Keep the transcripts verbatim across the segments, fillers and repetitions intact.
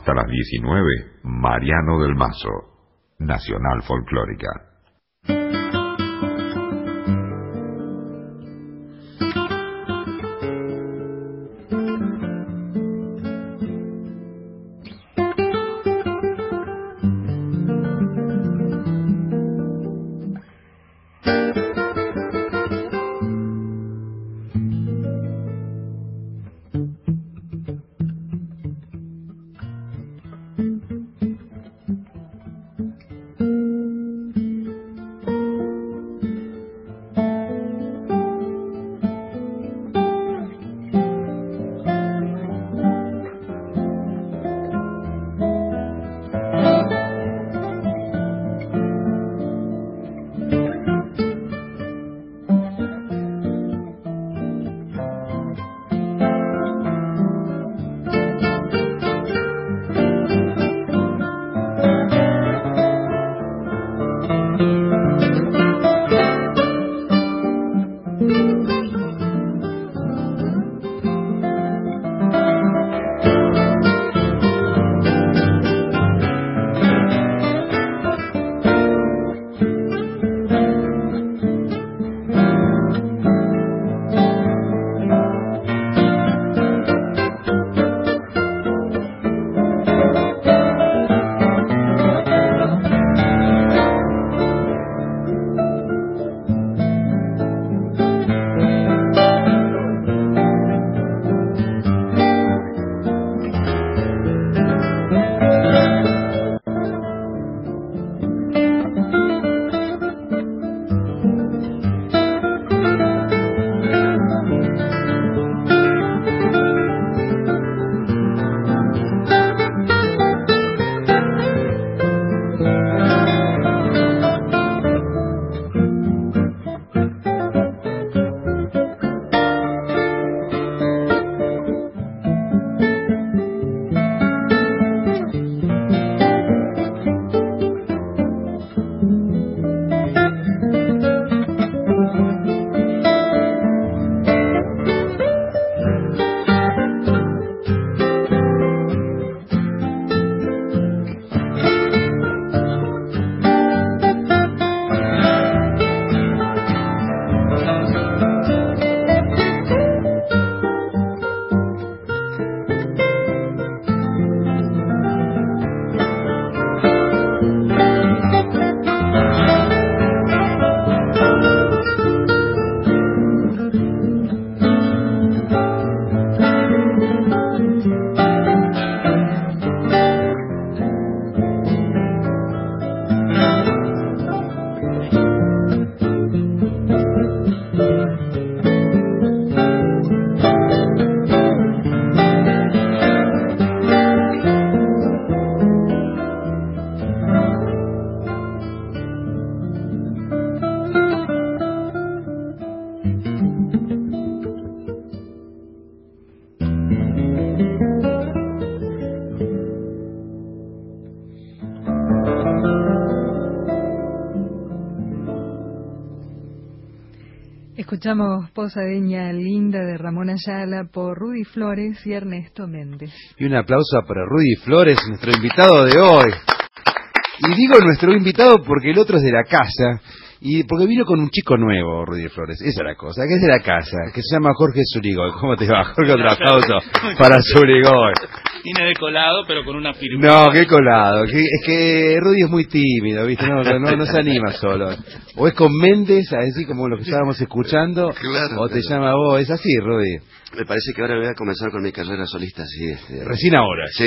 Hasta las diecinueve, Mariano del Mazo, Nacional Folclórica. Escuchamos Posadeña Linda de Ramón Ayala por Rudy Flores y Ernesto Méndez. Y un aplauso para Rudy Flores, nuestro invitado de hoy. Y digo nuestro invitado porque el otro es de la casa, y porque vino con un chico nuevo, Rudy Flores. Esa es la cosa, que es de la casa, que se llama Jorge Zurigoy. ¿Cómo te va, Jorge? Otro aplauso para Zurigoy. Vine de colado, pero con una firma. No, qué colado. Que, es que Rudy es muy tímido, ¿viste? No, no, no se anima solo. O es con Méndez, así como lo que estábamos escuchando, claro, o te claro. llama vos. Es así, Rudy. Me parece que ahora voy a comenzar con mi carrera solista, sí. Este... Recién ahora. Sí.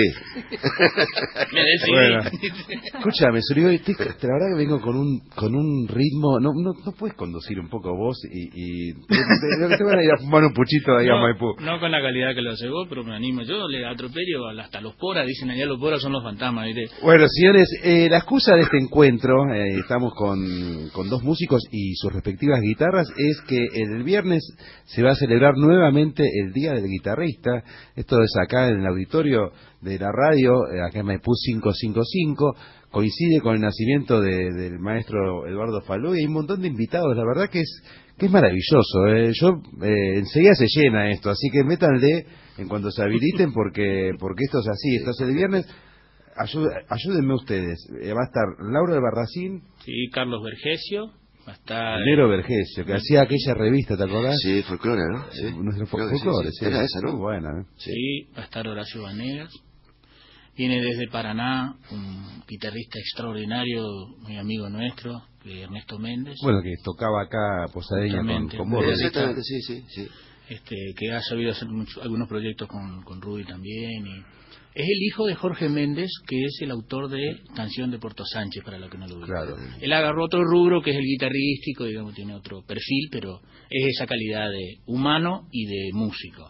Me decidí. Bueno, escúchame, Zurigoy, te, la verdad que vengo con un con un ritmo. No no, no puedes conducir un poco vos y, y te, te, te van a ir a fumar un puchito ahí no, a Maipú. No con la calidad que lo hace vos, pero me animo. Yo le atropello hasta los poras, dicen allá los poras son los fantasmas, ¿viste? Bueno, señores, eh, la excusa de este encuentro, eh, estamos con, con dos músicos y sus respectivas guitarras, es que el viernes se va a celebrar nuevamente el Día del Guitarrista. Esto es acá en el auditorio de la radio, eh, acá en Maipú quinientos cincuenta y cinco, coincide con el nacimiento de, del maestro Eduardo Falú, y hay un montón de invitados, la verdad que es que es maravilloso. Eh. Yo eh, enseguida se llena esto, así que métanle en cuanto se habiliten, porque porque esto es así. Esto es el viernes. Ayud, ayúdenme ustedes. Eh, va a estar Laura de Barracín. Sí, Carlos Vergesio. Va a estar... Nero Vergesio, que hacía aquella revista, ¿te acordás? Sí, folclore, ¿no? Sí. Nuestro Creo que folclore, sí, sí. sí. Era esa, ¿no? Muy buena, ¿eh? Sí. sí, va a estar Horacio Vanegas. Viene desde Paraná un guitarrista extraordinario, muy amigo nuestro, Ernesto Méndez. Bueno, que tocaba acá Posadeña con, con vos. Exactamente, sí, sí, sí. Este, que ha sabido hacer mucho, algunos proyectos con, con Rudy también. Y es el hijo de Jorge Méndez, que es el autor de Canción de Puerto Sánchez, para lo que no lo ubican. Claro. Él agarró otro rubro, que es el guitarrístico, digamos, tiene otro perfil, pero es esa calidad de humano y de músico.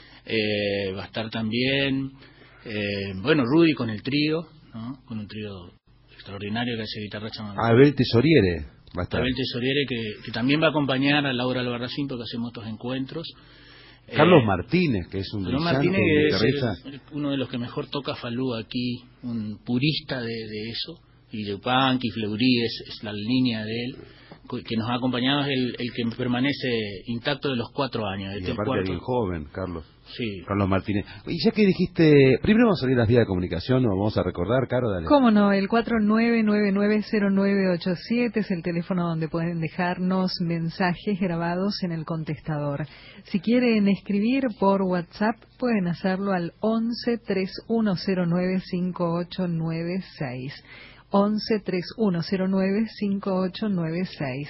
Eh, va a estar también... Eh, bueno, Rudy con el trío, ¿no? Con un trío extraordinario que hace guitarra chamán. Abel Tesoriere va a estar. Abel Tesoriere, que, que también va a acompañar a Laura Albarracín, porque hacemos estos encuentros. Carlos eh, Martínez, que es un Carlos brillante Martínez, que guitarrista. es el, uno de los que mejor toca Falú aquí, un purista de, de eso, y de punk y fleurí es, es la línea de él, que nos ha acompañado, es el, el que permanece intacto de los cuatro años. Y Este aparte cuarto. bien joven, Carlos. Sí. Carlos Martínez. Y ya que dijiste, primero vamos a salir las vías de comunicación, nos vamos a recordar, Caro, dale. ¿Cómo no? El cuatro nueve nueve nueve cero nueve ocho siete es el teléfono donde pueden dejarnos mensajes grabados en el contestador. Si quieren escribir por WhatsApp, pueden hacerlo al once treinta y uno cero nueve cinco ocho nueve seis. once treinta y uno cero nueve cinco ocho nueve seis.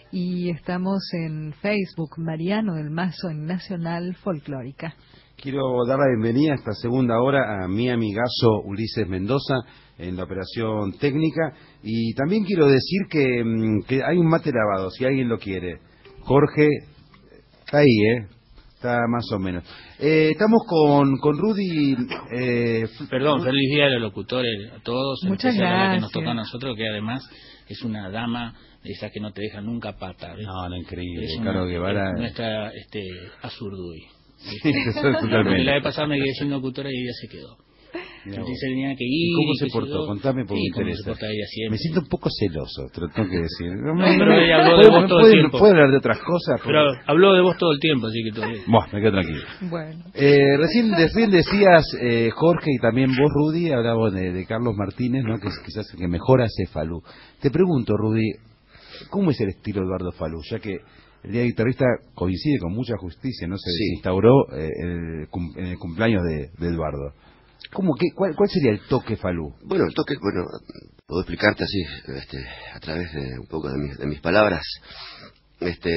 Y estamos en Facebook, Mariano del Mazo, en Nacional Folclórica. Quiero dar la bienvenida a esta segunda hora a mi amigazo Ulises Mendoza en la operación técnica, y también quiero decir que, que hay un mate lavado, si alguien lo quiere. Jorge está ahí, ¿eh? Está más o menos. Eh, estamos con, con Rudy... Eh, Perdón, feliz día a los locutores, a todos, en Muchas especial a la que gracias. nos toca a nosotros, que además es una dama de esas que no te deja nunca pata. ¿ves? No, no, increíble. Es Caro una, Guevara... es nuestra este, Azurduy. Sí, eso es totalmente. La vez pasada me quedé sin locutora y ella se quedó. Entonces tenía que ir. ¿Y cómo se qué sé portó? yo. Contame porque Sí, me cómo interesa. se porta ella siempre. Me siento un poco celoso, te lo tengo que decir. No, No, pero ella habló de vos todo el ¿puede, tiempo. ¿Puede hablar de otras cosas? Pero habló de vos todo el tiempo, así que todo bien. Bueno, me quedo tranquilo. Bueno. Eh, recién, recién decías, eh, Jorge, y también vos, Rudy, hablabas de, de Carlos Martínez, ¿no? Que es quizás el que mejor hace Falú. Te pregunto, Rudy, ¿cómo es el estilo de Eduardo Falú? Ya que el Día del Guitarrista coincide con mucha justicia, ¿no? Se, Sí. se instauró eh, el, cum- en el cumpleaños de, de Eduardo. ¿Cómo, qué, cuál, ¿Cuál sería el toque Falú? Bueno, el toque, bueno, puedo explicarte así, este, a través de un poco de mis, de mis palabras, este,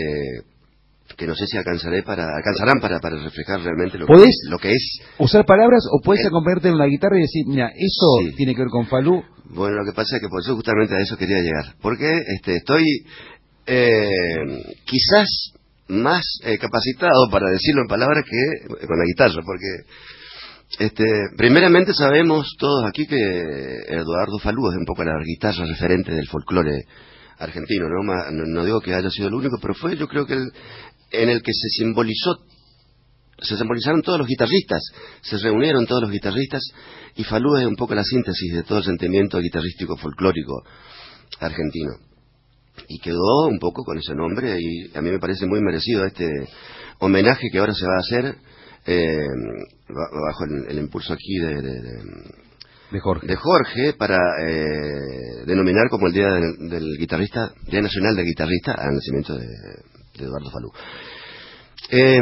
que no sé si alcanzaré para, alcanzarán para, para reflejar realmente lo que, ¿Podés? lo que es. ¿Usar palabras o puedes Eh, acompañarte en una guitarra y decir, mira, eso Sí. tiene que ver con Falú? Bueno, lo que pasa es que por eso justamente a eso quería llegar, porque este, estoy eh, quizás más eh, capacitado para decirlo en palabras que con la guitarra, porque este, primeramente sabemos todos aquí que Eduardo Falú es un poco la guitarra referente del folclore argentino, ¿no? Ma- no, no digo que haya sido el único, pero fue yo creo que el, en el que se simbolizó, se simbolizaron todos los guitarristas, se reunieron todos los guitarristas, y Falú es un poco la síntesis de todo el sentimiento guitarrístico folclórico argentino. Y quedó un poco con ese nombre, y a mí me parece muy merecido este homenaje que ahora se va a hacer eh, bajo el, el impulso aquí de, de, de, De Jorge. de Jorge, para eh, denominar como el Día del, del Guitarrista, Día Nacional del Guitarrista, al nacimiento de, de Eduardo Falú. Eh,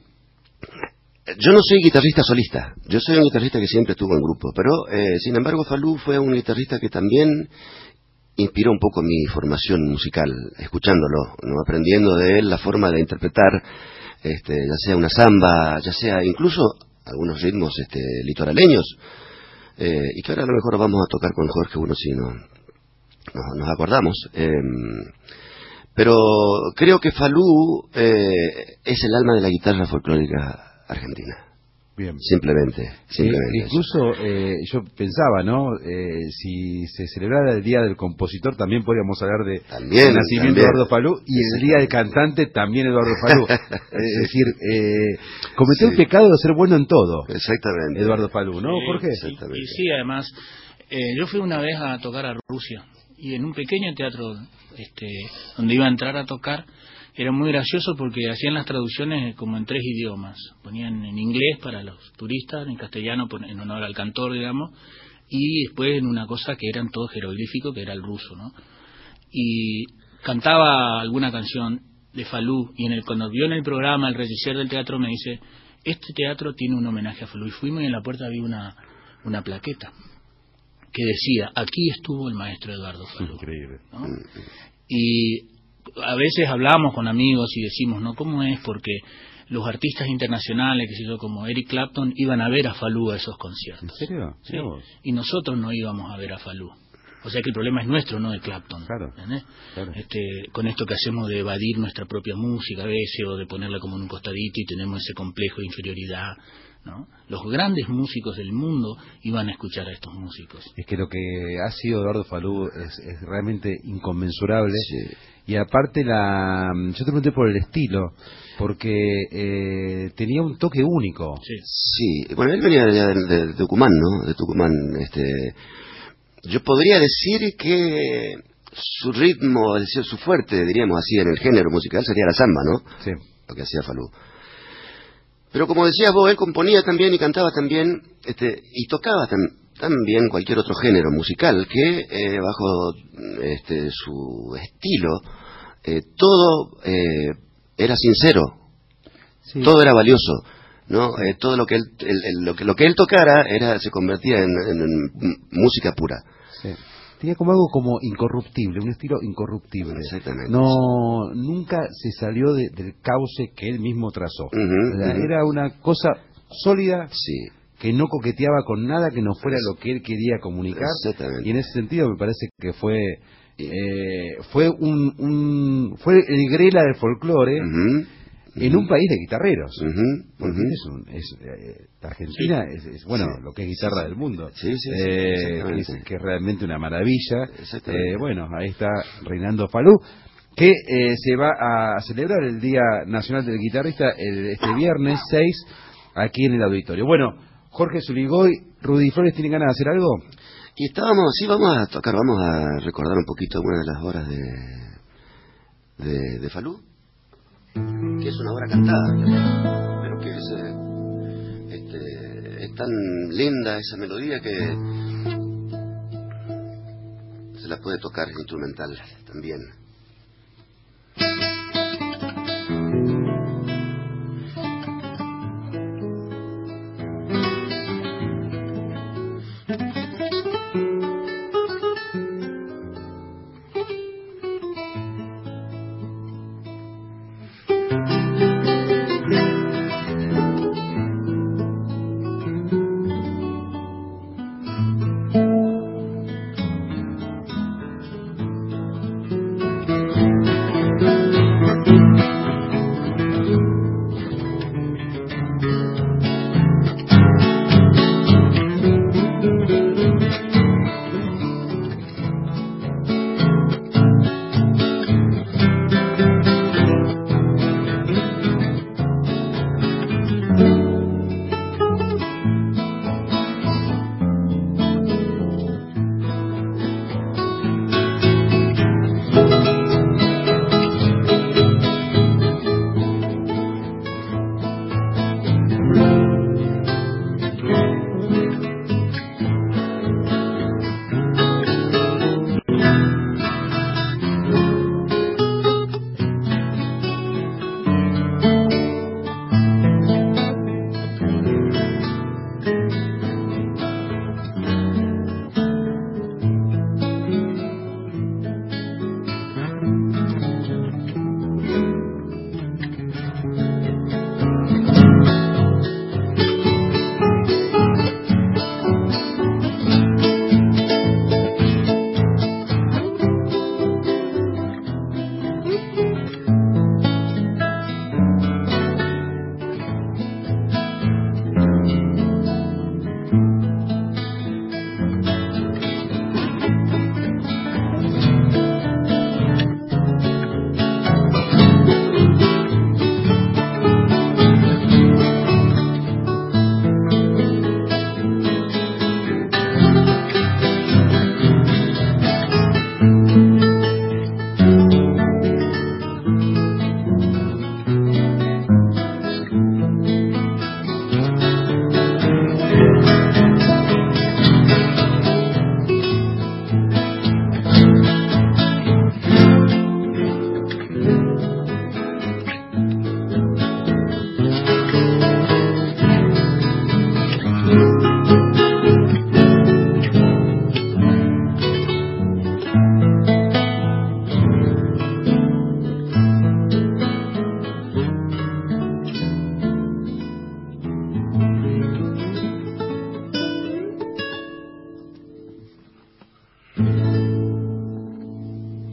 yo no soy guitarrista solista, yo soy un guitarrista que siempre estuvo en grupo, pero eh, sin embargo Falú fue un guitarrista que también inspiró un poco mi formación musical, escuchándolo, ¿no? Aprendiendo de él la forma de interpretar, este, ya sea una samba, ya sea incluso algunos ritmos este, litoraleños, eh, y que ahora a lo mejor vamos a tocar con Jorge, uno si no, no, nos acordamos. Eh, pero creo que Falú eh, es el alma de la guitarra folclórica argentina. Bien. Simplemente, simplemente. Eh, incluso eh, yo pensaba, ¿no? Eh, si se celebrara el Día del Compositor, también podríamos hablar de también, el nacimiento también. de Eduardo Falú, y el Día del Cantante también Eduardo Falú. Es decir, eh, cometió sí. el pecado de ser bueno en todo. Exactamente. Eduardo Falú, ¿no, Sí, Jorge? Y, y sí, además, eh, yo fui una vez a tocar a Rusia, y en un pequeño teatro este, donde iba a entrar a tocar, era muy gracioso porque hacían las traducciones como en tres idiomas. Ponían en inglés para los turistas, en castellano en honor al cantor, digamos, y después en una cosa que eran todos jeroglíficos, que era el ruso, ¿no? Y cantaba alguna canción de Falú, y en el, cuando vio en el programa el regisseur del teatro me dice, este teatro tiene un homenaje a Falú, y fuimos y en la puerta vi una, una plaqueta que decía, aquí estuvo el maestro Eduardo Falú. Increíble. ¿No? Y a veces hablamos con amigos y decimos, ¿no? ¿Cómo es? Porque los artistas internacionales, que sé yo, como Eric Clapton, iban a ver a Falú a esos conciertos. ¿En serio? Sí. Y nosotros no íbamos a ver a Falú. O sea que el problema es nuestro, no de Clapton. Claro. claro. Este, con esto que hacemos de evadir nuestra propia música a veces, o de ponerla como en un costadito y tenemos ese complejo de inferioridad, ¿no? Los grandes músicos del mundo iban a escuchar a estos músicos. Es que lo que ha sido Eduardo Falú es, es realmente inconmensurable. Sí. Y aparte, la yo te pregunté por el estilo, porque eh, tenía un toque único. Sí. sí, bueno, él venía de, de, de Tucumán, ¿no? De Tucumán, este... Yo podría decir que su ritmo, es decir, su fuerte, diríamos así, en el género musical sería la samba, ¿no? Sí. Lo que hacía Falú. Pero como decías vos, él componía también y cantaba también, este, y tocaba también. También cualquier otro género musical que eh, bajo este, su estilo eh, todo eh, era sincero, sí. Todo era valioso, no eh, todo lo que él el, el, lo que lo que él tocara era se convertía en, en, en música pura. Sí. Tenía como algo como incorruptible, un estilo incorruptible. Exactamente. No, nunca se salió de, del cauce que él mismo trazó. Uh-huh, o sea, uh-huh. Era una cosa sólida. Sí. Que no coqueteaba con nada que no fuera lo que él quería comunicar, y en ese sentido me parece que fue eh, fue un, un fue el Grela del folclore uh-huh. en un país de guitarreros, uh-huh. porque uh-huh. es, un, es eh, Argentina sí. es, es bueno sí. lo que es guitarra sí. del mundo, sí, sí, sí, eh, que, es, que es realmente una maravilla. Eh, bueno, ahí está reinando Falú, que eh, se va a celebrar el Día Nacional del Guitarrista el, este viernes seis aquí en el auditorio. Bueno, Jorge Zuligoy, Rudy Flores, ¿tienen ganas de hacer algo? Y estábamos, sí, vamos a tocar, vamos a recordar un poquito una de las obras de, de, de Falú, que es una obra cantada, pero que es, eh, este, es tan linda esa melodía que se la puede tocar instrumental también.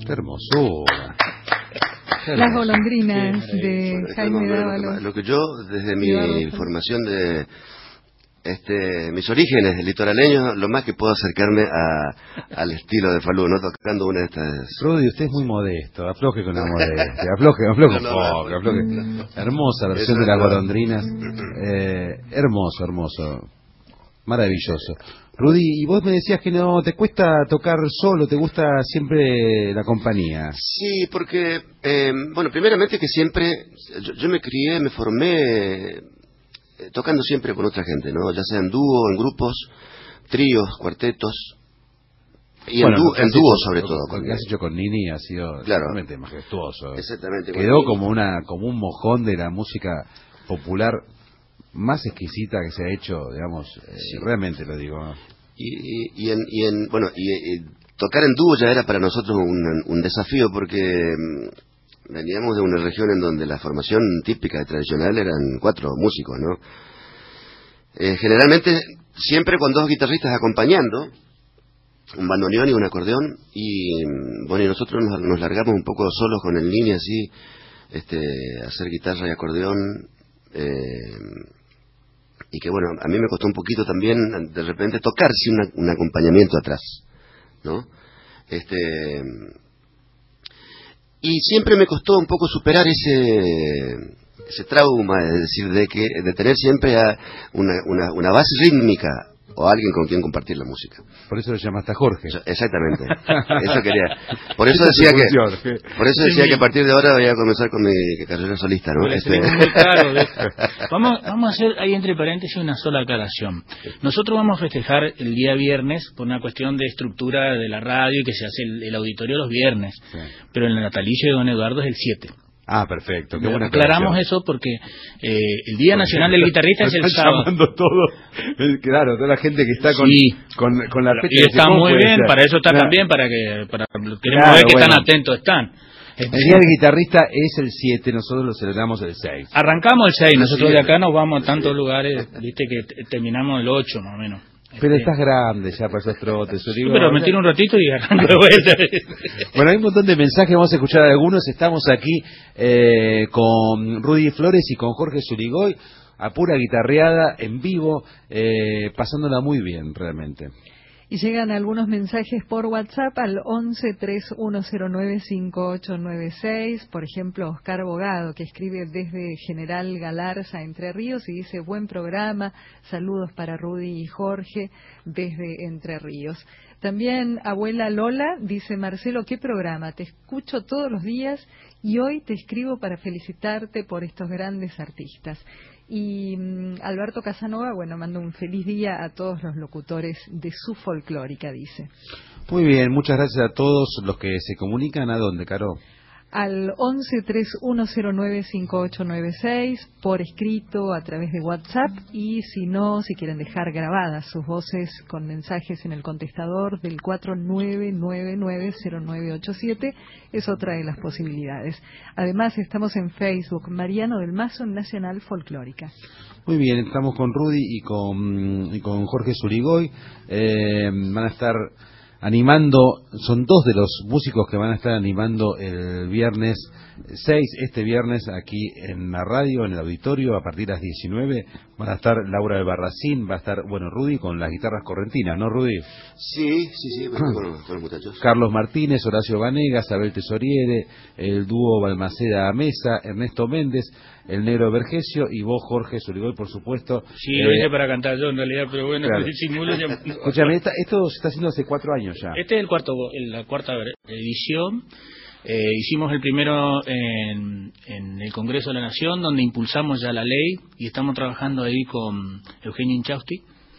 Qué hermosura. Las golondrinas Sí, de bueno, Jaime lo que- Dávalos. Lo que yo, desde mi Eduardo. formación de este, mis orígenes litoraleños, lo más que puedo acercarme a, al estilo de Falú, ¿no? Tocando una de estas... Rudy, usted es muy modesto, afloje con la modestia, afloje, afloje un No, no, poco, no. afloje. Hermosa versión Eso de las no. golondrinas, eh, hermoso, hermoso, maravilloso. Rudy, y vos me decías que no te cuesta tocar solo, te gusta siempre la compañía. Sí, porque, eh, bueno, primeramente que siempre, yo, yo me crié, me formé eh, tocando siempre con otra gente, ¿no? Ya sea en dúo, en grupos, tríos, cuartetos, y Bueno, en, dúo, lo que en has dúo hecho- sobre lo- todo. Lo que has hecho con Nini ha sido Claro. realmente majestuoso. Exactamente. Quedó Bueno, como una como un mojón de la música popular más exquisita que se ha hecho, digamos, eh, Sí. realmente lo digo. ¿no? Y, y, y en, y en- bueno, y, y tocar en dúo ya era para nosotros un, un desafío porque mm, veníamos de una región en donde la formación típica y tradicional eran cuatro músicos, ¿no? Eh, generalmente siempre con dos guitarristas acompañando, un bandoneón y un acordeón, y mm, bueno, y nosotros nos, nos largamos un poco solos con el Nini así, este, a hacer guitarra y acordeón, eh, y que bueno, a mí me costó un poquito también de repente tocar sin una- un acompañamiento atrás, ¿no? Este, y siempre me costó un poco superar ese ese trauma, es decir, de que de tener siempre a una, una, una base rítmica o alguien con quien compartir la música. Por eso lo llamaste a Jorge. Eso- Exactamente, eso quería. Por eso Esa es decía tu que, función, que- por eso decía que a partir de ahora voy a comenzar con mi carrera solista, ¿no? Porque Este, tenemos muy claro de- vamos, vamos a hacer ahí entre paréntesis una sola aclaración. Nosotros vamos a festejar el día viernes por una cuestión de estructura de la radio y que se hace el, el auditorio los viernes, Sí. pero el natalicio de don Eduardo es el siete. Ah, perfecto, qué buena Aclaramos aclaración. eso porque eh, el Día Nacional del Guitarrista es el Están sábado. llamando todo, eh, claro, toda la gente que está con, Sí. con, con la fecha Y de está cómo muy puede bien, ser. para eso está Claro. también, para que para queremos Claro, ver que bueno. están atentos están. El día del guitarrista es el siete, nosotros lo celebramos el seis. Arrancamos el seis, nosotros Sí. de acá nos vamos a tantos lugares, viste que t- terminamos el ocho más o menos. Pero Este, estás grande ya para esos trotes. sí, Uribe. pero me tiro un ratito y arranco de vuelta. Bueno, hay un montón de mensajes, vamos a escuchar algunos. Estamos aquí eh, con Rudy Flores y con Jorge Zurigoy, a pura guitarreada, en vivo, eh, pasándola muy bien, realmente. Y llegan algunos mensajes por WhatsApp al once tres uno cero nueve cinco ocho nueve seis. Por ejemplo, Oscar Bogado, que escribe desde General Galarza, Entre Ríos, y dice: buen programa, saludos para Rudy y Jorge desde Entre Ríos. También Abuela Lola dice: Marcelo, ¿qué programa? Te escucho todos los días y hoy te escribo para felicitarte por estos grandes artistas. Y mm, Alberto Casanova, bueno, manda un feliz día a todos los locutores de su folclórica, dice. Muy bien, muchas gracias a todos los que se comunican. ¿A dónde, Caro? Al once tres uno cero nueve cinco ocho nueve seis, por escrito a través de WhatsApp, y si no, si quieren dejar grabadas sus voces con mensajes en el contestador del cuatro nueve nueve nueve cero nueve ocho siete, es otra de las posibilidades. Además, estamos en Facebook, Mariano del Mazo Nacional Folclórica. Muy bien, estamos con Rudy y con, y con Jorge Zurigoy. Eh, van a estar animando, son dos de los músicos que van a estar animando el viernes seis, este viernes aquí en la radio, en el auditorio, a partir de las diecinueve. Van a estar Laura del Barracín, va a estar, bueno, Rudy con las guitarras correntinas, ¿no, Rudy? sí, sí, sí, bueno, con, los- con los muchachos. Carlos Martínez, Horacio Vanegas, Abel Tesoriere, el dúo Balmaceda Mesa, Ernesto Méndez, el Negro Vergesio y vos, Jorge Zurigoy, por supuesto. Sí, lo Eh, hice para cantar yo en realidad, pero bueno, claro. disimulo ya- Escúchame, esta- esto se está haciendo hace cuatro años ya. Este es el cuarto, la cuarta edición. Eh, hicimos el primero en, en el Congreso de la Nación, donde impulsamos ya la ley y estamos trabajando ahí con Eugenio Inchausti.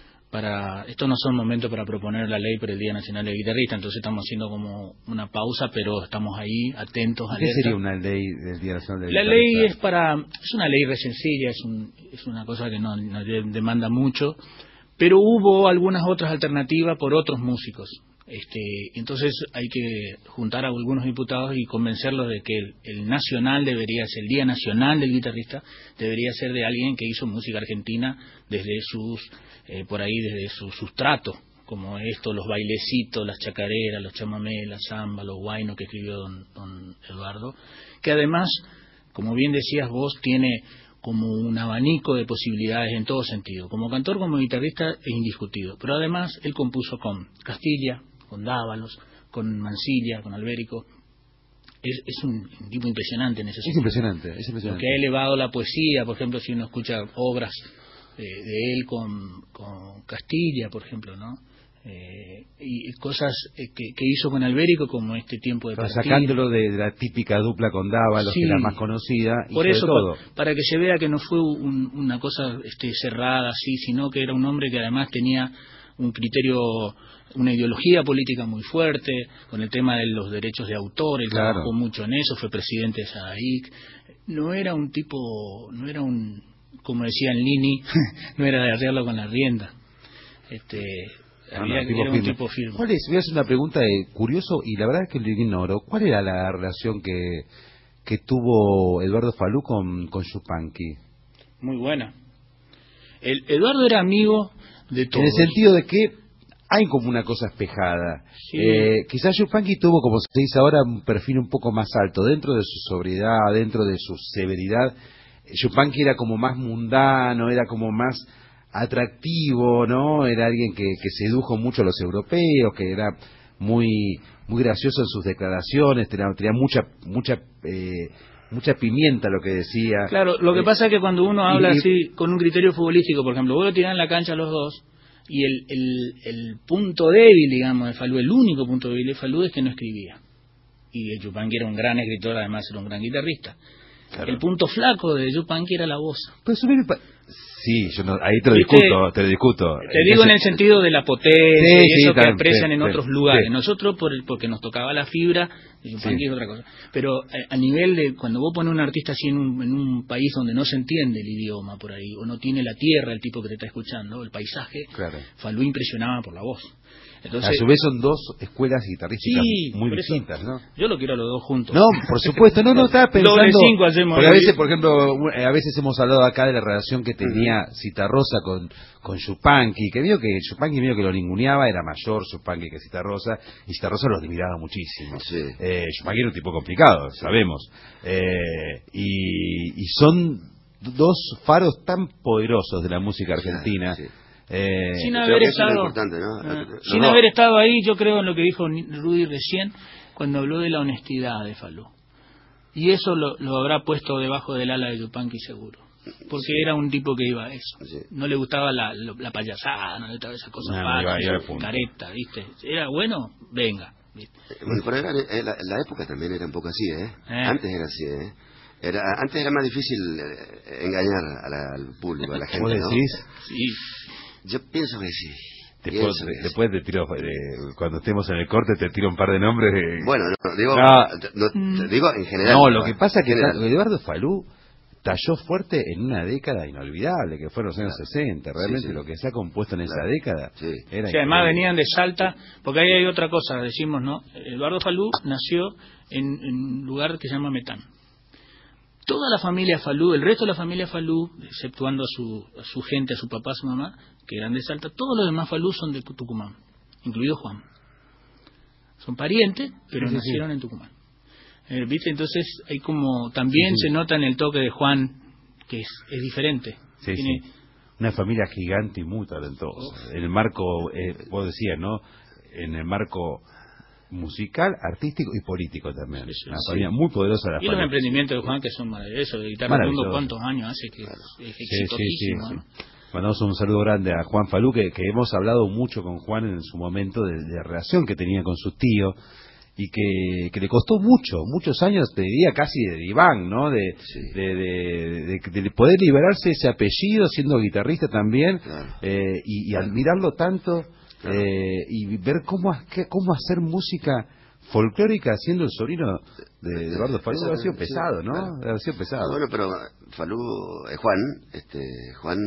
Para, estos no son momentos para proponer la ley por el Día Nacional del Guitarrista, entonces estamos haciendo como una pausa, pero estamos ahí atentos, ¿Qué alerta. sería una ley del Día Nacional del La Guitarrista? ley es para, es una ley re sencilla, es, un, es una cosa que no, no de- demanda mucho, pero hubo algunas otras alternativas por otros músicos. Este, entonces hay que juntar a algunos diputados y convencerlos de que el, el nacional debería ser, el Día Nacional del Guitarrista debería ser de alguien que hizo música argentina desde sus, eh, por ahí desde su sustrato, como esto, los bailecitos, las chacareras, los chamamés, la samba, los guainos que escribió don, don Eduardo, que además, como bien decías vos, tiene como un abanico de posibilidades en todo sentido. Como cantor, como guitarrista, es indiscutido. Pero además, él compuso con Castilla, con Dávalos, con Mansilla, con Albérico. Es, es un, un tipo impresionante en ese sentido. Es impresionante, es impresionante. Lo que ha elevado la poesía, por ejemplo, si uno escucha obras de, de él con, con Castilla, por ejemplo, ¿no? Eh, y cosas eh, que, que hizo con Albérico, como este tiempo de partida. Sacándolo de, de la típica dupla con Dávalos, sí, que era más conocida. Por hizo eso, de todo. Pa, para que se vea que no fue un, una cosa este, cerrada así, sino que era un hombre que además tenía un criterio, una ideología política muy fuerte, con el tema de los derechos de autor. Él claro. trabajó mucho en eso, fue presidente de SADAIC. No era un tipo, no era un, como decían Lini, no era de arrearlo con la rienda. Este... No, Había, no, tipo era un firme. tipo firme. ¿Cuál es? Voy a hacer una pregunta de curioso y la verdad es que lo ignoro. ¿Cuál era la relación que, que tuvo Eduardo Falú con, con Yupanqui? Muy buena. El, Eduardo era amigo de todos. En el sentido de que hay como una cosa espejada. Sí. Eh, quizás Yupanqui tuvo, como se dice ahora, un perfil un poco más alto. Dentro de su sobriedad, dentro de su severidad, Yupanqui era como más mundano, era como más atractivo, ¿no? Era alguien que, que sedujo mucho a los europeos, que era muy muy gracioso en sus declaraciones, tenía, tenía mucha mucha eh, mucha pimienta lo que decía. Claro, lo que eh, pasa es que cuando uno habla y, así con un criterio futbolístico, por ejemplo, vos lo tirás en la cancha a los dos y el, el, el punto débil, digamos, de Falú, el único punto débil de Falú es que no escribía. Y Yupanqui era un gran escritor, además era un gran guitarrista. Claro. El punto flaco de Yupanqui era la voz. Pero sí, yo no, ahí te lo ¿Viste? discuto, te lo discuto. Te digo en el sentido de la potencia sí, y eso sí, que tan, aprecian sí, en sí, otros lugares. sí. Nosotros por el, porque nos tocaba la fibra, Yupanqui Sí. es otra cosa. Pero eh, a nivel de cuando vos pones un artista así en un, en un país donde no se entiende el idioma por ahí, o no tiene la tierra el tipo que te está escuchando, el paisaje, Claro. Falú impresionaba por la voz. Entonces, A su vez son dos escuelas guitarrísticas sí, muy por eso, distintas, ¿no? yo lo quiero a los dos juntos. No, por supuesto, no, no, estaba pensando... Doble cinco hacemos porque a ahí. veces, por ejemplo, a veces hemos hablado acá de la relación que tenía Citarrosa con, con Yupanqui, que vio que Yupanqui medio que lo ninguneaba, era mayor Yupanqui que Citarrosa, y Citarrosa lo admiraba muchísimo. Sí. Eh, Yupanqui era un tipo complicado, sabemos. Eh, y, y son dos faros tan poderosos de la música argentina. Sí, sí. Eh, sin creo haber que eso es estado lo importante, ¿no? ah, Los sin dos. haber estado ahí, yo creo en lo que dijo Rudy recién cuando habló de la honestidad de Falú, y eso lo, lo habrá puesto debajo del ala de Yupanqui seguro, porque sí. Era un tipo que iba a eso, Sí. no le gustaba la, la payasada, no le gustaba esa cosa No, no, falsa, iba- iba al punto. careta, ¿viste? Era bueno, venga, ¿viste? Bueno, pero era, eh, la, la época también era un poco así, ¿eh? Eh. Antes era así, ¿eh? Era, antes era más difícil eh, engañar a la- al público, a la gente, ¿Vos ¿no? decís? Sí. Yo pienso que sí. Después, Pienso que sí. después te tiro, eh, cuando estemos en el corte te tiro un par de nombres. De... Bueno, no, digo, No. no, te digo en general. No, lo que pasa es que En general. ta- Eduardo Falú talló fuerte en una década inolvidable, que fueron los años Claro. sesenta. Realmente Sí, sí. lo que se ha compuesto en esa Claro. década Sí. era Sí, además increíble. venían de Salta, porque ahí hay otra cosa, decimos, ¿no? Eduardo Falú nació en, en un lugar que se llama Metán. Toda la familia Falú, el resto de la familia Falú, exceptuando a su, a su gente, a su papá, a su mamá, que eran de Salta, todos los demás Falú son de Tucumán, incluido Juan. Son parientes, pero Sí, sí, nacieron sí. en Tucumán. Eh, ¿Viste? Entonces hay como, también Sí, sí. se nota en el toque de Juan, que es, es diferente. Sí, Tiene- sí. Una familia gigante y muy talentosa. En el marco, eh, vos decías, ¿no? En el marco musical, artístico y político también. Sí, sí, Una sí. familia muy poderosa la Y los familia. emprendimientos de Juan que son maravillosos, de guitarra Maravilloso. mundo, ¿cuántos años hace que es Sí, sí, sí, exitosísimo? sí. ¿no? Mandamos un saludo grande a Juan Falú, que, que hemos hablado mucho con Juan en su momento de, de la relación que tenía con su tío y que, que le costó mucho, muchos años, te diría casi de diván, ¿no? De, Sí. de, de, de- de poder liberarse ese apellido siendo guitarrista también Claro. eh, y, y Claro. admirarlo tanto Claro. eh, y ver cómo, ha- qué- cómo hacer música folclórica siendo el sobrino de Eduardo Falú. Eso, Ha sido sí, pesado, ¿no? claro. Ha sido pesado. Ah, bueno, pero Falú, eh, Juan, este, Juan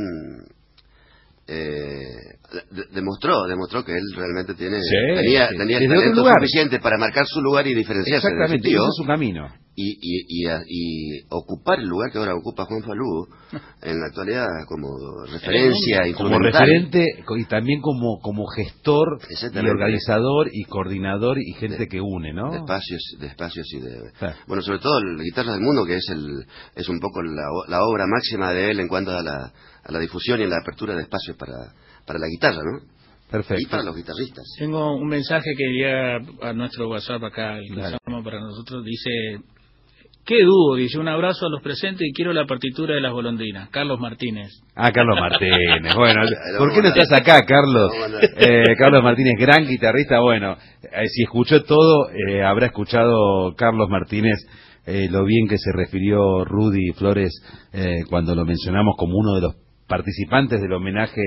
eh, de- demostró, demostró que él realmente tiene, Sí, tenía, sí. tenía el Desde otro talento lugar. suficiente para marcar su lugar y diferenciarse de su Exactamente, tío. ese es su camino. y, y, y, a, y ocupar el lugar que ahora ocupa Juan Falú en la actualidad como referencia como referente y también como como gestor y organizador y coordinador y gente de, que une, ¿no? De espacios, de espacios y de ah. bueno, sobre todo el Guitarras del Mundo, que es el es un poco la, la obra máxima de él en cuanto a la, a la difusión y a la apertura de espacios para para la guitarra, ¿no? Perfecto. Y para los guitarristas. Tengo un mensaje que llega a nuestro WhatsApp acá, el que usamos para nosotros, dice: qué dúo, dice, un abrazo a los presentes y quiero la partitura de Las Golondrinas. Carlos Martínez. Ah, Carlos Martínez. Bueno, ¿por qué no estás acá, Carlos? Eh, Carlos Martínez, gran guitarrista. Bueno, eh, si escuchó todo, eh, habrá escuchado Carlos Martínez eh, lo bien que se refirió Rudy Flores eh, cuando lo mencionamos como uno de los participantes del homenaje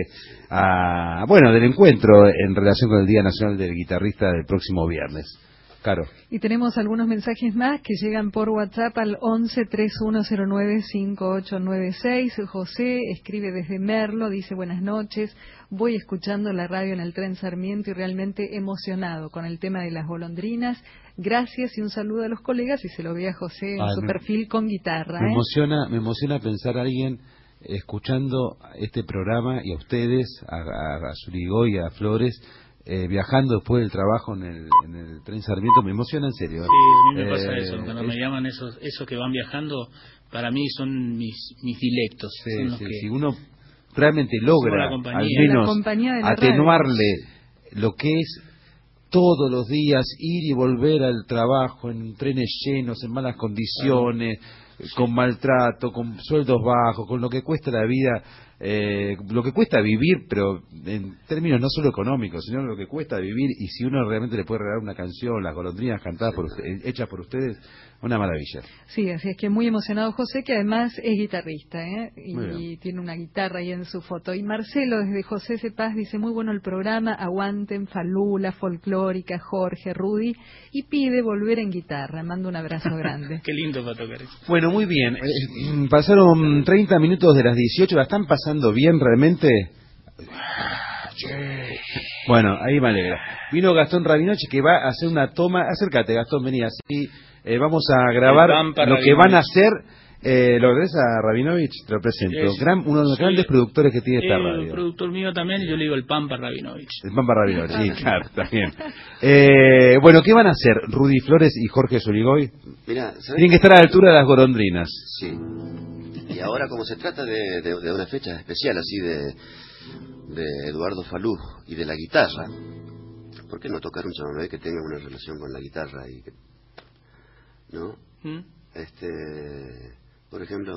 a, bueno, del encuentro en relación con el Día Nacional del Guitarrista del próximo viernes. Claro. Y tenemos algunos mensajes más que llegan por WhatsApp al once, treinta y uno cero nueve, cincuenta y ocho noventa y seis. José escribe desde Merlo, dice: buenas noches, voy escuchando la radio en el tren Sarmiento y realmente emocionado con el tema de Las Golondrinas. Gracias y un saludo a los colegas, y se lo ve a José en Ay, su me, perfil con guitarra. Me ¿eh? emociona, me emociona pensar a alguien escuchando este programa y a ustedes, a, a, a Zurigoy, a Flores, Eh, viajando después del trabajo en el, en el tren Sarmiento. Me emociona en serio. Sí, a mí me pasa eh, eso. Cuando es... me llaman esos esos que van viajando, para mí son mis mis dilectos. Sí, son los sí, que... si uno realmente logra al menos atenuarle radio. Lo que es todos los días ir y volver al trabajo en trenes llenos, en malas condiciones, claro. con sí. maltrato, con sueldos bajos, con lo que cuesta la vida, eh, lo que cuesta vivir, pero en términos no solo económicos, sino lo que cuesta vivir, y si uno realmente le puede regalar una canción, Las Golondrinas cantadas por usted, hechas por ustedes, una maravilla. Sí, así es que muy emocionado José, que además es guitarrista, ¿eh? y tiene una guitarra ahí en su foto. Y Marcelo desde José C. Paz dice: muy bueno el programa, aguanten Falú, La Folclórica, Jorge, Rudy, y pide volver en guitarra. Mando un abrazo grande. Qué lindo para tocar eso. Bueno, muy bien. Eh, pasaron treinta minutos de las dieciocho, ¿la están pasando bien realmente? Bueno, ahí me alegra. Vino Gastón Rabinoche, que va a hacer una toma. Acércate, Gastón, vení así. Eh, vamos a grabar lo que van a hacer. Eh, ¿Lo ves a Rabinovich? Te lo presento. Es, Gran, uno de los sí, grandes productores que tiene esta radio. El productor mío también, y yo le digo el Pampa Rabinovich. El Pampa Rabinovich, sí, claro, también. Eh, bueno, ¿qué van a hacer Rudy Flores y Jorge Zurigoy? Mirá, tienen que estar a la altura de Las Golondrinas. Sí. Y ahora, como se trata de, de, de una fecha especial, así de, de Eduardo Falú y de la guitarra, ¿por qué no tocar un chamamé que tenga una relación con la guitarra? Y que, ¿no? ¿Mm? Este, por ejemplo...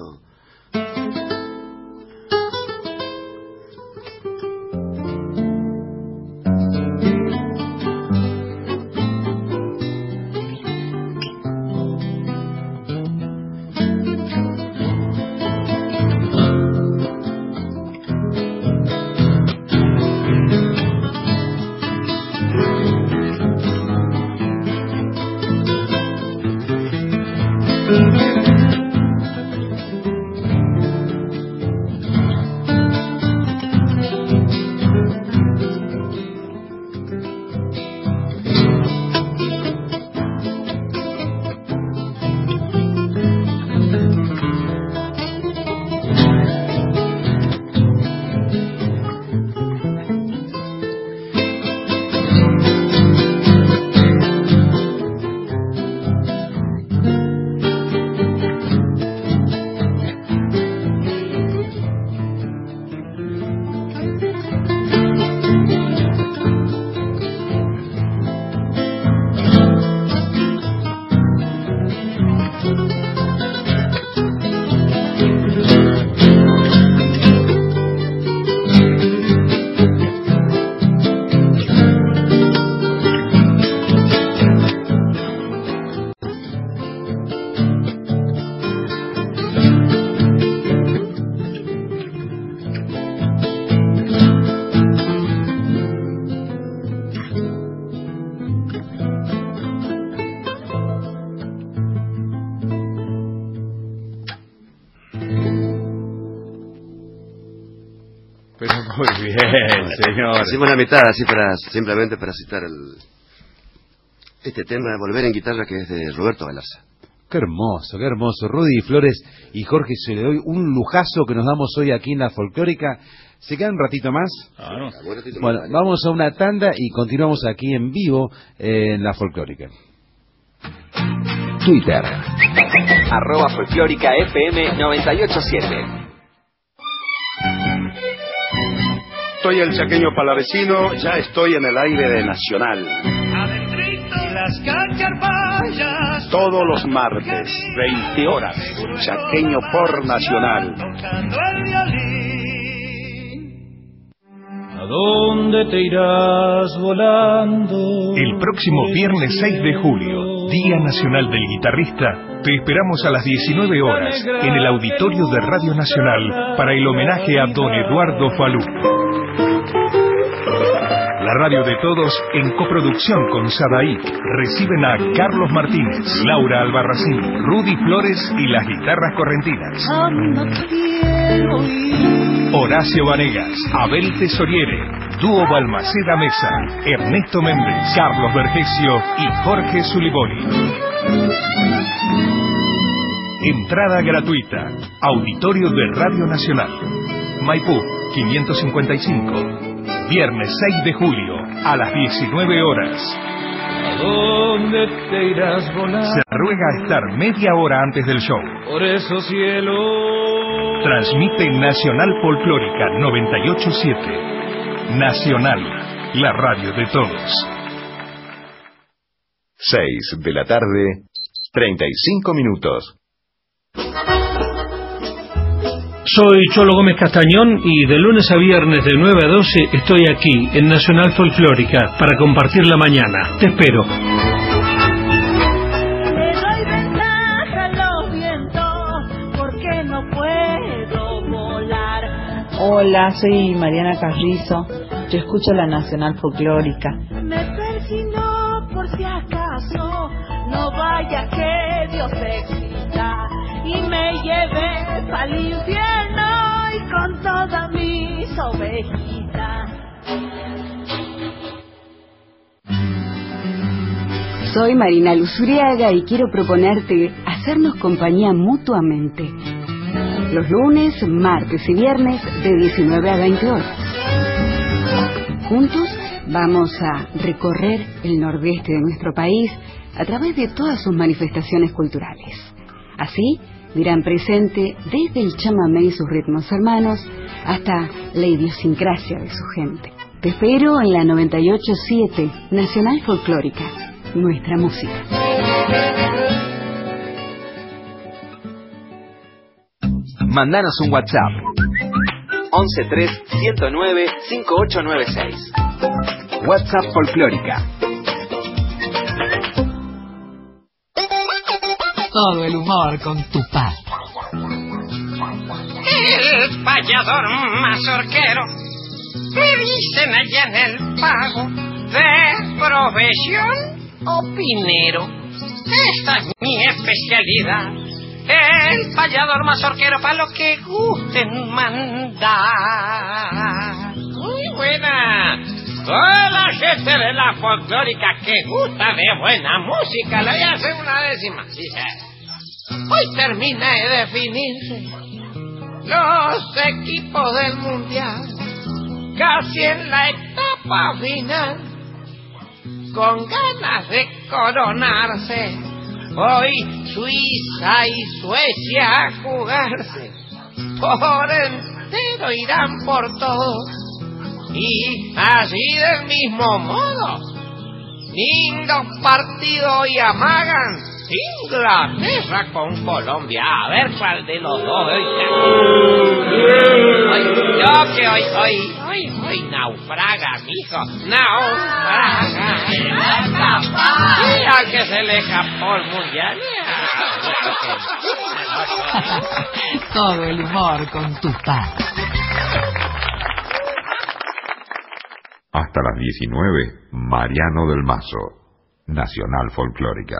Muy bien, señor. Hicimos la mitad, así para simplemente para citar el, este tema de Volver en Guitarra, que es de Roberto Galarza. Qué hermoso, qué hermoso. Rudy Flores y Jorge Soledad, un lujazo que nos damos hoy aquí en la Folclórica. ¿Se queda un ratito más? Claro. Bueno, vamos a una tanda y continuamos aquí en vivo eh, en la Folclórica. Twitter, arroba Folclórica F M noventa y ocho punto siete. Soy el chaqueño palavecino, ya estoy en el aire de Nacional. Todos los martes, veinte horas, chaqueño por Nacional. ¿A dónde te irás volando? El próximo viernes seis de julio, Día Nacional del Guitarrista, te esperamos a las diecinueve horas en el auditorio de Radio Nacional para el homenaje a don Eduardo Falú. La radio de todos, en coproducción con Sadaí, reciben a Carlos Martínez, Laura Albarracín, Rudy Flores y las guitarras correntinas. Horacio Vanegas, Abel Tesoriere, Dúo Balmaceda Mesa, Ernesto Méndez, Carlos Vergesio y Jorge Zuliboni. Entrada gratuita. Auditorio de Radio Nacional. Maipú, quinientos cincuenta y cinco. Viernes seis de julio, a las diecinueve horas. ¿A dónde te irás volando? Se ruega estar media hora antes del show. Por eso, cielo. Transmite Nacional Folclórica noventa y ocho punto siete. Nacional, la radio de todos. seis de la tarde, treinta y cinco minutos. Soy Cholo Gómez Castañón y de lunes a viernes de nueve a doce estoy aquí en Nacional Folclórica para compartir la mañana. Te espero. Le doy ventaja a los vientos porque no puedo volar. Hola, soy Mariana Carrizo. Yo escucho la Nacional Folclórica. Me persino por si acaso, no vaya que Dios exista y me lleve al infierno y con todas mis ovejitas. Soy Marina Luzuriaga y quiero proponerte hacernos compañía mutuamente. Los lunes, martes y viernes de diecinueve a veinte horas. Juntos vamos a recorrer el nordeste de nuestro país a través de todas sus manifestaciones culturales. Así dirán presente desde el chamamé y sus ritmos hermanos hasta la idiosincrasia de su gente. Te espero en la noventa y ocho punto siete Nacional Folclórica, nuestra música. Mandanos un WhatsApp once tres ciento nueve cincuenta y ocho noventa y seis. WhatsApp Folclórica. Todo el humor con tu padre. El payador mazorquero, me dicen allá en el pago, de profesión opinero. Esta es mi especialidad. El payador mazorquero para lo que gusten mandar. Muy buena. Toda la gente de la folclórica que gusta de buena música, le voy a hacer una décima. Dice, hoy termina de definirse los equipos del mundial, casi en la etapa final, con ganas de coronarse. Hoy Suiza y Suecia a jugarse, por entero irán por todo. Y así del mismo modo, lindo partido y amagan Inglaterra con Colombia. A ver cuál de los dos hoy. Hoy yo que hoy, hoy, hoy, hoy naufraga, mijo, naufraga. Y al que se le escapó el mundial. Todo el humor con tu padre. Hasta las diecinueve, Mariano del Mazo, Nacional Folclórica.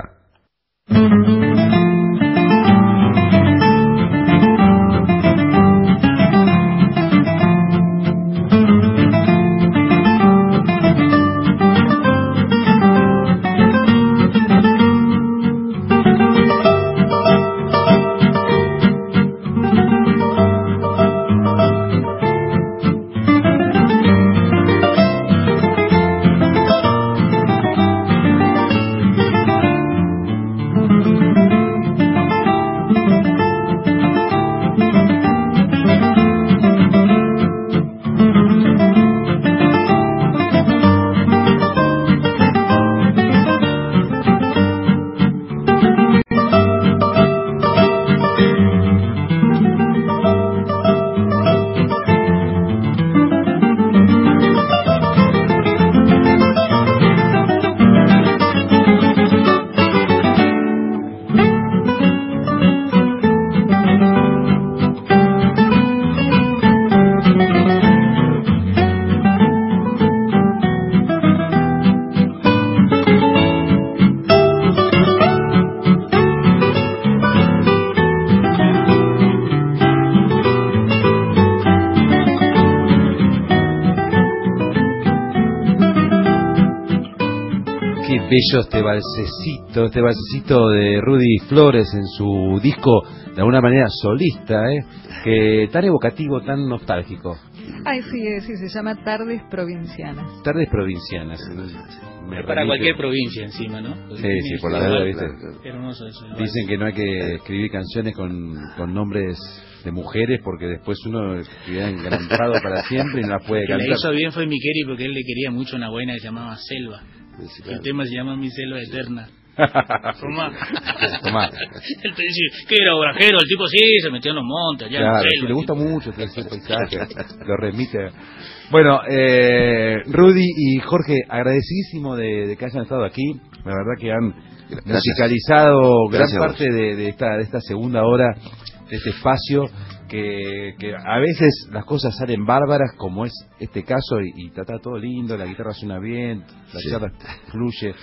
Qué bello este balsecito, este balsecito de Rudy Flores en su disco, de alguna manera solista, ¿eh? Que tan evocativo, tan nostálgico. Ay, sí, sí, se llama Tardes Provincianas. Tardes Provincianas. Me para remite... cualquier provincia encima, ¿no? Porque sí, sí, por la verdad, ¿viste? Hermoso eso. Dicen que no hay que escribir canciones con, con nombres de mujeres porque después uno queda engrandado para siempre y no las puede que cantar. Le hizo bien fue Miqueri porque él le quería mucho una buena que se llamaba Selva. Sí, claro. El tema se llama Mi Selva Eterna. Tomá. Tomá. Él te dice que era obrajero, el tipo sí, se metió en los montes. Allá claro, en sí, selva, le gusta mucho ese paisaje, lo remite. Bueno, eh, Rudy y Jorge, agradecidísimo de, de que hayan estado aquí. La verdad que han Gracias. musicalizado gran Gracias parte de, de, esta, de esta segunda hora de este espacio. Que, que a veces las cosas salen bárbaras, como es este caso, y, y está todo lindo, la guitarra suena bien, la sí. charla fluye.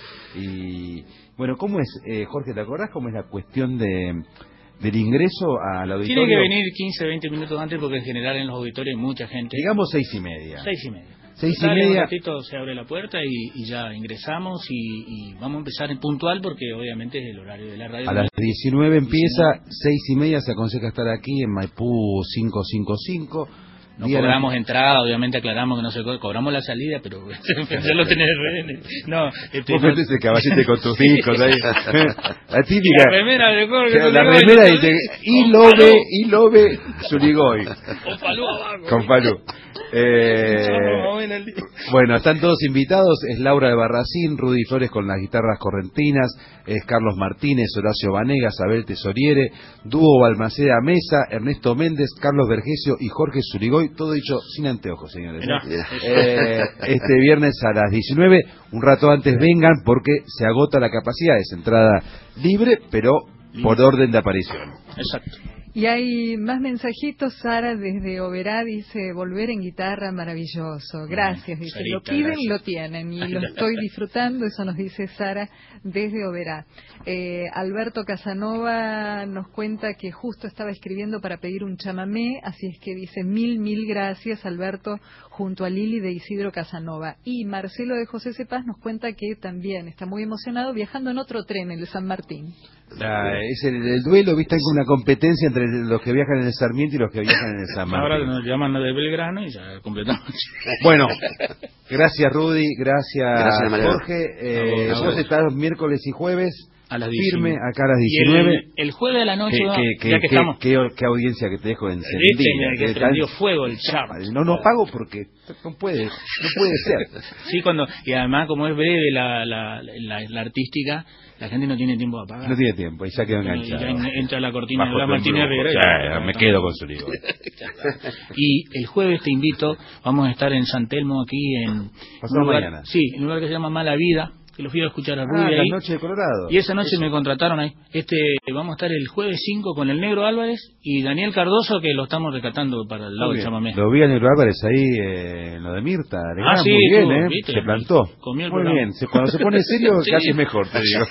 Y bueno, ¿cómo es, eh, Jorge, te acordás cómo es la cuestión de del ingreso al auditorio? Tiene que venir quince, veinte minutos antes porque en general en los auditorios hay mucha gente. Digamos seis y media. Seis y media. Seis y Dale, media. Un ratito se abre la puerta y, y ya ingresamos y, y vamos a empezar en puntual porque obviamente es el horario de la radio. A las diecinueve empieza, seis y media se aconseja estar aquí en Maipú quinientos cincuenta y cinco. No Díganos. Cobramos entrada, obviamente aclaramos que no se co cobramos la salida, pero ya lo tenés rehenes. No, este, vos metés el caballete con tus hijos ahí. La típica. La remera de Jorge. La, la remera y, te, y lobe, y lobe Zuligoy. Con Falú abajo. Con Falú. Eh, bueno, están todos invitados. Es Laura de Barracín, Rudy Flores con las guitarras correntinas, es Carlos Martínez, Horacio Vanegas, Abel Tesoriere, Dúo Balmaceda Mesa, Ernesto Méndez, Carlos Vergesio y Jorge Zuligoy. Todo dicho sin anteojos, señores. ¿eh? Eh, este viernes a las diecinueve, un rato antes vengan porque se agota la capacidad. Es entrada libre, pero por orden de aparición. Exacto. Y hay más mensajitos. Sara desde Oberá dice, volver en guitarra, maravilloso. Gracias, dice, Sarita, lo piden, gracias. Lo tienen y lo estoy disfrutando, eso nos dice Sara desde Oberá. Eh, Alberto Casanova nos cuenta que justo estaba escribiendo para pedir un chamamé, así es que dice mil, mil gracias, Alberto, junto a Lili de Isidro Casanova. Y Marcelo de José Cepaz nos cuenta que también está muy emocionado viajando en otro tren, el de San Martín. Ah, es el, el duelo, viste, hay una competencia entre los que viajan en el Sarmiento y los que viajan en el San Martín. Ahora nos llaman de Belgrano y ya completamos. Bueno, gracias Rudy, gracias, gracias Jorge. Eh, no, no, vos estás miércoles y jueves a las firme acá a las diecinueve. El, el jueves de la noche, ¿Qué, va, qué, ya qué, que qué, estamos. Qué, qué audiencia que te dejo encendida. Que prendió fuego el charro. No, no pago porque no puede, no puede ser. Sí, cuando y además como es breve la, la, la, la artística, la gente no tiene tiempo a pagar. No tiene tiempo, y ya quedó enganchado. Ya entra la cortina Bajo de la Martínez Rivera. Ya, ya, me quedo con su libro. Y el jueves te invito, vamos a estar en San Telmo aquí en un lugar, mañana. Sí, en un lugar que se llama Mala Vida, que lo fui a escuchar a Rudy ah, ahí. La noche de Colorado. Y esa noche Eso. me contrataron ahí. Este, vamos a estar el jueves cinco con el Negro Álvarez y Daniel Cardoso, que lo estamos rescatando para el lado del chamamé. Lo vi a Negro Álvarez ahí eh, en lo de Mirta. Ah, sí, muy bien, tú, ¿eh? ¿viste? Se plantó. Comió el muy programa. bien. Cuando se pone serio, sí. Casi es mejor, te digo.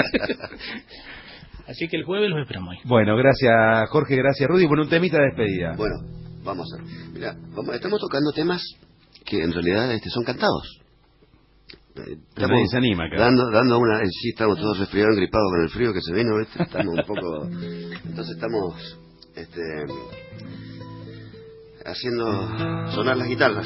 Así que el jueves los esperamos ahí. Bueno, gracias Jorge, gracias Rudy. Bueno, un temita de despedida. Bueno, vamos a ver. Mira, vamos, estamos tocando temas que en realidad este, son cantados. Estamos se anima, dando, dando una, sí, estamos todos resfriados, gripados con el frío que se vino, ¿viste? Estamos un poco, entonces estamos, este, haciendo sonar las guitarras.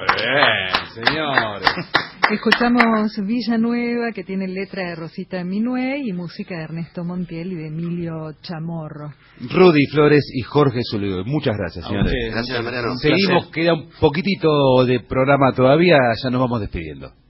bien, señores. Escuchamos Villanueva, que tiene letra de Rosita Minué y música de Ernesto Montiel y de Emilio Chamorro. Rudy Flores y Jorge Zúñiga. Muchas gracias, señores. Gracias, Mariano. Seguimos, queda un poquitito de programa todavía, ya nos vamos despidiendo.